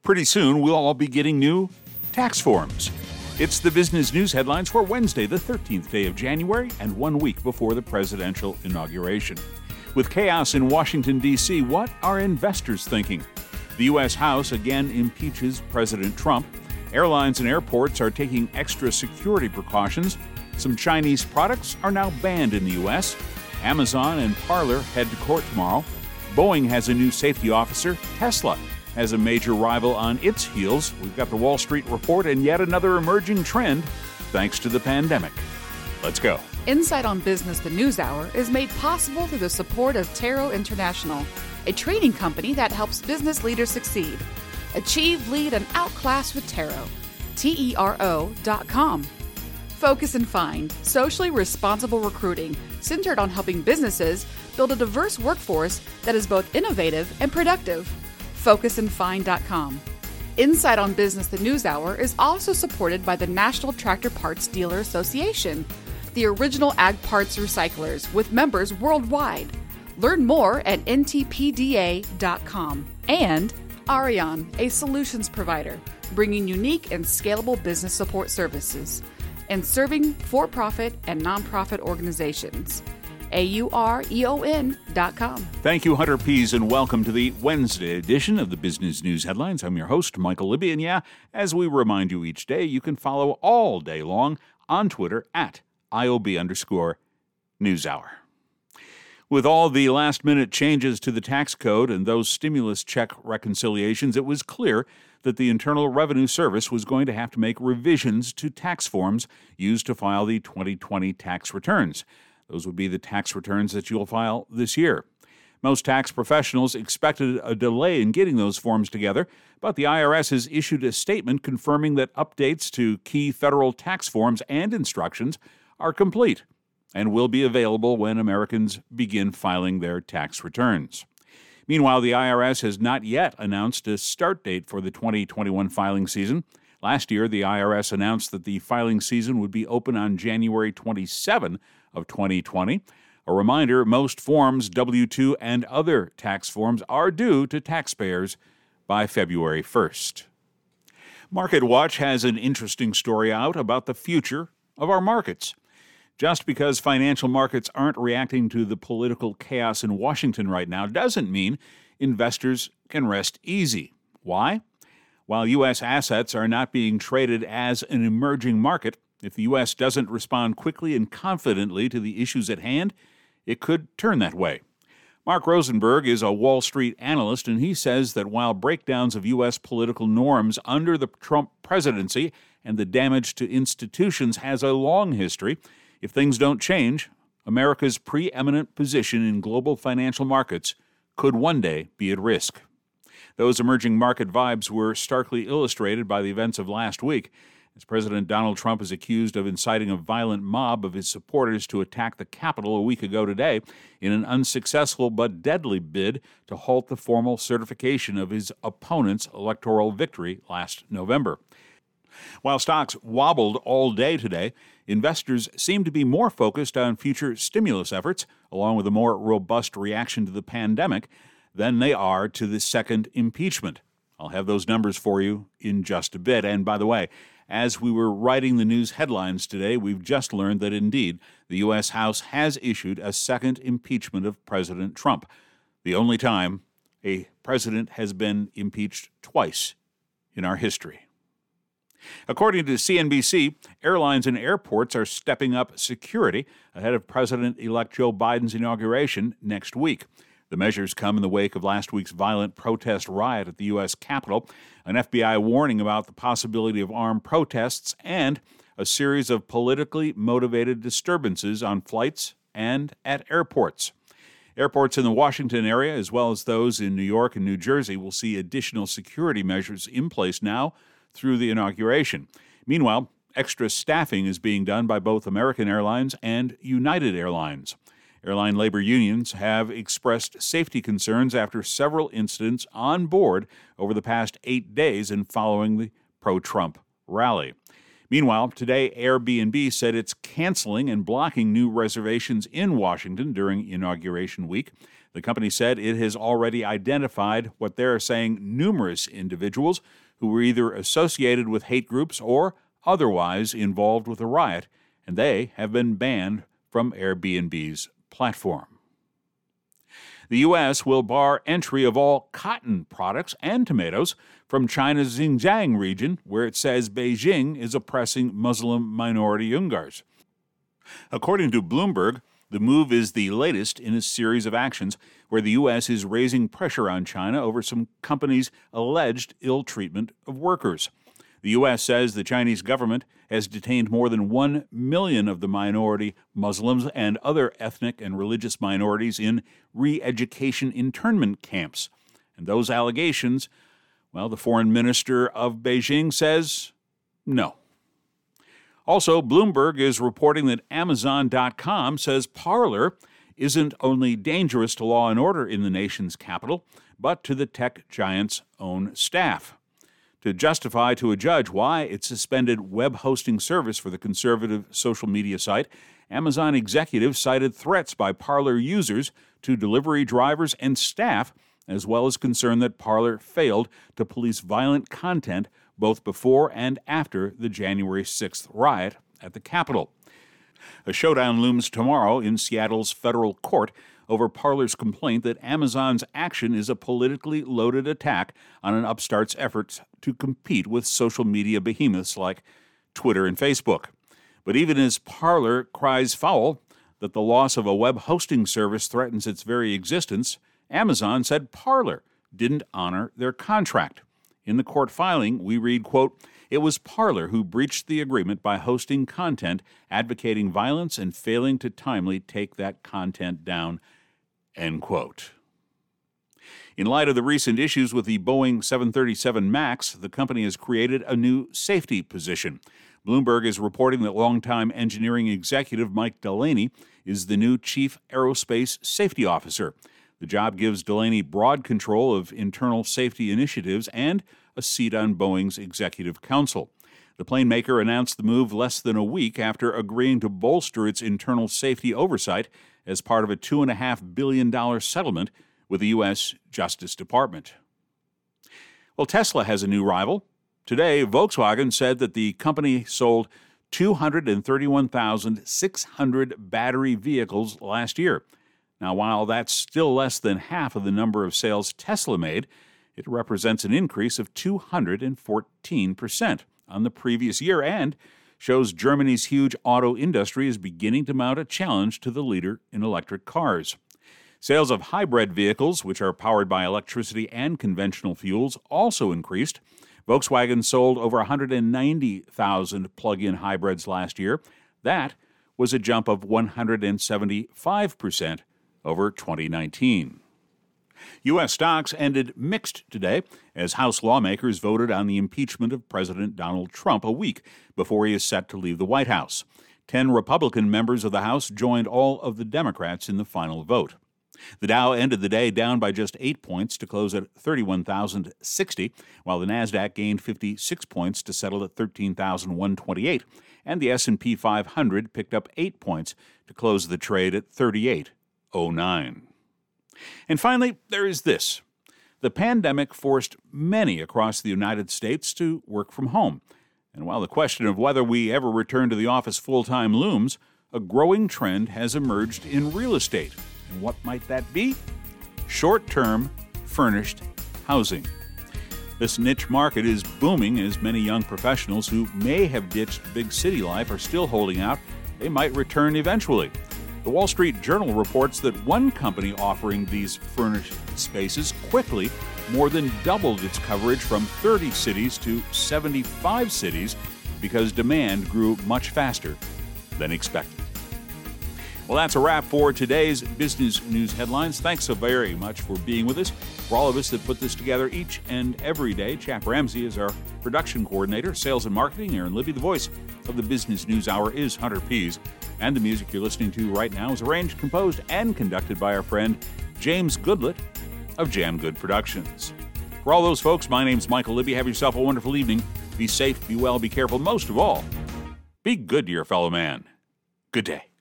Pretty soon, we'll all be getting new tax forms. It's the business news headlines for Wednesday, the 13th day of January, and 1 week before the presidential inauguration. With chaos in Washington, D.C., what are investors thinking? The U.S. House again impeaches President Trump. Airlines and airports are taking extra security precautions. Some Chinese products are now banned in the U.S. Amazon and Parler head to court tomorrow. Boeing has a new safety officer. Tesla has a major rival on its heels. We've got the Wall Street Report and yet another emerging trend thanks to the pandemic. Let's go. Insight on Business, the News Hour, is made possible through the support of Taro International, a training company that helps business leaders succeed. Achieve, lead, and outclass with Taro. TERO.com. Focus and Find, socially responsible recruiting centered on helping businesses build a diverse workforce that is both innovative and productive. FocusandFind.com. Insight on Business, the News Hour is also supported by the National Tractor Parts Dealer Association, the original ag parts recyclers with members worldwide. Learn more at ntpda.com. And Arion, a solutions provider, bringing unique and scalable business support services and serving for-profit and nonprofit organizations. AUREON.com. Thank you, Hunter Pease, and welcome to the Wednesday edition of the Business News Headlines. I'm your host, Michael Libby, and as we remind you each day, you can follow all day long on Twitter at IOB_NewsHour. With all the last-minute changes to the tax code and those stimulus check reconciliations, it was clear that the Internal Revenue Service was going to have to make revisions to tax forms used to file the 2020 tax returns. Those would be the tax returns that you'll file this year. Most tax professionals expected a delay in getting those forms together, but the IRS has issued a statement confirming that updates to key federal tax forms and instructions are complete and will be available when Americans begin filing their tax returns. Meanwhile, the IRS has not yet announced a start date for the 2021 filing season. Last year, the IRS announced that the filing season would be open on January 27 of 2020. A reminder, most forms, W-2 and other tax forms are due to taxpayers by February 1st. MarketWatch has an interesting story out about the future of our markets. Just because financial markets aren't reacting to the political chaos in Washington right now doesn't mean investors can rest easy. Why? While U.S. assets are not being traded as an emerging market, if the U.S. doesn't respond quickly and confidently to the issues at hand, it could turn that way. Mark Rosenberg is a Wall Street analyst, and he says that while breakdowns of U.S. political norms under the Trump presidency and the damage to institutions has a long history, if things don't change, America's preeminent position in global financial markets could one day be at risk. Those emerging market vibes were starkly illustrated by the events of last week, as President Donald Trump is accused of inciting a violent mob of his supporters to attack the Capitol a week ago today in an unsuccessful but deadly bid to halt the formal certification of his opponent's electoral victory last November. While stocks wobbled all day today, investors seem to be more focused on future stimulus efforts, along with a more robust reaction to the pandemic, than they are to the second impeachment. I'll have those numbers for you in just a bit. And by the way, as we were writing the news headlines today, we've just learned that indeed the U.S. House has issued a second impeachment of President Trump, the only time a president has been impeached twice in our history. According to CNBC, airlines and airports are stepping up security ahead of President-elect Joe Biden's inauguration next week. The measures come in the wake of last week's violent protest riot at the U.S. Capitol, an FBI warning about the possibility of armed protests, and a series of politically motivated disturbances on flights and at airports. Airports in the Washington area, as well as those in New York and New Jersey, will see additional security measures in place now through the inauguration. Meanwhile, extra staffing is being done by both American Airlines and United Airlines. Airline labor unions have expressed safety concerns after several incidents on board over the past 8 days and following the pro-Trump rally. Meanwhile, today Airbnb said it's canceling and blocking new reservations in Washington during Inauguration Week. The company said it has already identified what they're saying numerous individuals who were either associated with hate groups or otherwise involved with the riot, and they have been banned from Airbnb's platform. The U.S. will bar entry of all cotton products and tomatoes from China's Xinjiang region, where it says Beijing is oppressing Muslim minority Uyghurs. According to Bloomberg, the move is the latest in a series of actions where the U.S. is raising pressure on China over some companies' alleged ill treatment of workers. The U.S. says the Chinese government has detained more than 1 million of the minority Muslims and other ethnic and religious minorities in re-education internment camps. And those allegations, well, the foreign minister of Beijing says no. Also, Bloomberg is reporting that Amazon.com says Parler isn't only dangerous to law and order in the nation's capital, but to the tech giant's own staff. To justify to a judge why it suspended web hosting service for the conservative social media site, Amazon executives cited threats by Parler users to delivery drivers and staff, as well as concern that Parler failed to police violent content both before and after the January 6th riot at the Capitol. A showdown looms tomorrow in Seattle's federal court over Parler's complaint that Amazon's action is a politically loaded attack on an upstart's efforts to compete with social media behemoths like Twitter and Facebook. But even as Parler cries foul that the loss of a web hosting service threatens its very existence, Amazon said Parler didn't honor their contract. In the court filing, we read, quote, "It was Parler who breached the agreement by hosting content advocating violence and failing to timely take that content down," end quote. In light of the recent issues with the Boeing 737 MAX, the company has created a new safety position. Bloomberg is reporting that longtime engineering executive Mike Delaney is the new Chief Aerospace Safety Officer. The job gives Delaney broad control of internal safety initiatives and a seat on Boeing's executive council. The plane maker announced the move less than a week after agreeing to bolster its internal safety oversight as part of a $2.5 billion settlement with the U.S. Justice Department. Well, Tesla has a new rival. Today, Volkswagen said that the company sold 231,600 battery vehicles last year. Now, while that's still less than half of the number of sales Tesla made, it represents an increase of 214% on the previous year and shows Germany's huge auto industry is beginning to mount a challenge to the leader in electric cars. Sales of hybrid vehicles, which are powered by electricity and conventional fuels, also increased. Volkswagen sold over 190,000 plug-in hybrids last year. That was a jump of 175% over 2019. U.S. stocks ended mixed today as House lawmakers voted on the impeachment of President Donald Trump a week before he is set to leave the White House. 10 Republican members of the House joined all of the Democrats in the final vote. The Dow ended the day down by just 8 points to close at 31,060, while the Nasdaq gained 56 points to settle at 13,128, and the S&P 500 picked up 8 points to close the trade at 38.09. And finally, there is this. The pandemic forced many across the United States to work from home. And while the question of whether we ever return to the office full-time looms, a growing trend has emerged in real estate. And what might that be? Short-term furnished housing. This niche market is booming as many young professionals who may have ditched big city life are still holding out. They might return eventually. The Wall Street Journal reports that one company offering these furnished spaces quickly more than doubled its coverage from 30 cities to 75 cities because demand grew much faster than expected. Well, that's a wrap for today's Business News Headlines. Thanks so very much for being with us. For all of us that put this together each and every day, Chap Ramsey is our production coordinator, sales and marketing. Aaron Libby, the voice of the Business News Hour, is Hunter Pease. And the music you're listening to right now is arranged, composed, and conducted by our friend James Goodlett of Jam Good Productions. For all those folks, my name's Michael Libby. Have yourself a wonderful evening. Be safe, be well, be careful. Most of all, be good to your fellow man. Good day.